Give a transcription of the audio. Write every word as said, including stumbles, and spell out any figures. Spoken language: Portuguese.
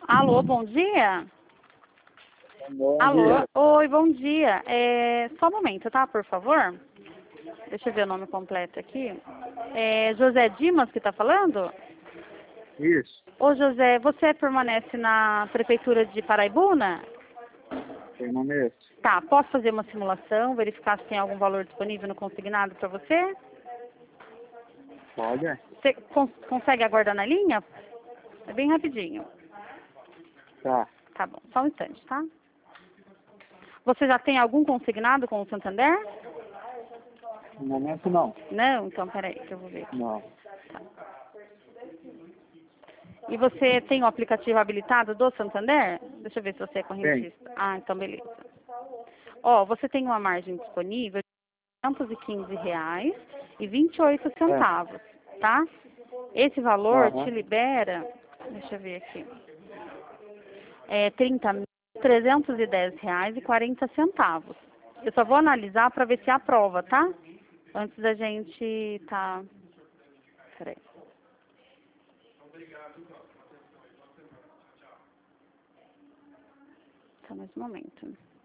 Alô, bom dia? Bom Alô? dia. Oi, bom dia. É, só um momento, tá, por favor? Deixa eu ver o nome completo aqui. É José Dimas que tá falando? Isso, Ô, José, você permanece na prefeitura de Paraibuna? permaneço. Tá, posso fazer uma simulação, verificar se tem algum valor disponível no consignado para você? Pode? Você cons- consegue aguardar na linha? É bem rapidinho. Tá. Tá bom, só um instante, tá? Você já tem algum consignado com o Santander? No momento não. Não? Então, peraí, que eu vou ver aqui. Não. E você tem o aplicativo habilitado do Santander? Deixa eu ver se você é Tem. correntista. Ah, então beleza. Ó, você tem uma margem disponível de duzentos e quinze reais e vinte e oito centavos, tá? Esse valor Aham. te libera, deixa eu ver aqui, é trinta mil trezentos e dez reais e quarenta centavos. Eu só vou analisar para ver se aprova, tá? Antes da gente tá... Peraí. Só mais um momento.